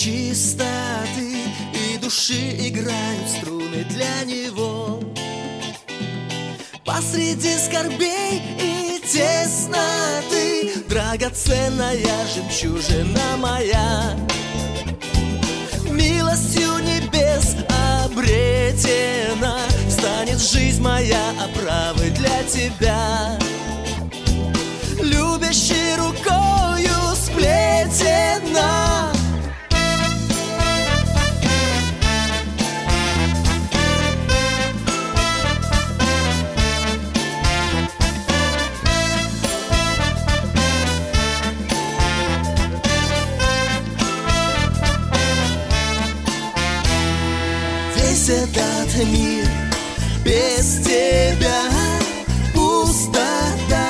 чистоты и души играют струны для него. Посреди скорбей и тесноты драгоценная жемчужина моя. Милостью небес обретена, станет жизнь моя оправой для тебя. Любящей рукою сплетена. Весь этот мир без тебя пустота.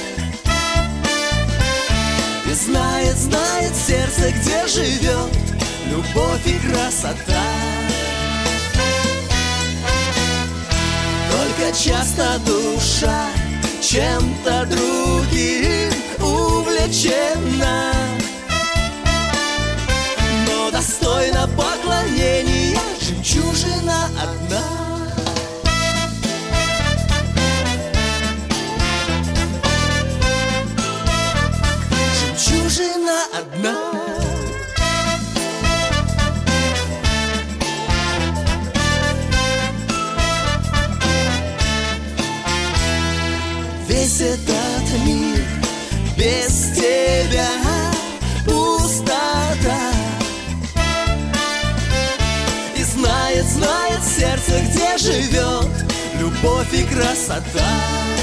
И знает сердце, где живет любовь и красота. Только часто душа чем-то другим увлечена, но достойна поклонения жемчужина одна. Жемчужина одна. Весь этот мир без тебя пустота. И знает сердце, где живет любовь и красота.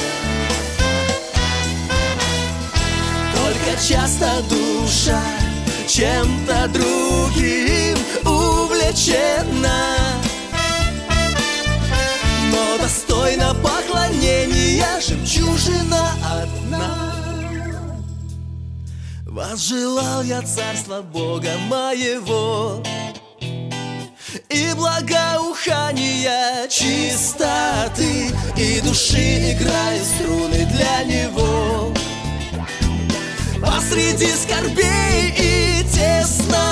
Только часто душа чем-то другим увлечена, но достойна поклонения жемчужина одна. Возжелал я царства Бога моего и благоухания чистоты, и души играют струны для него. Посреди скорбей и тесно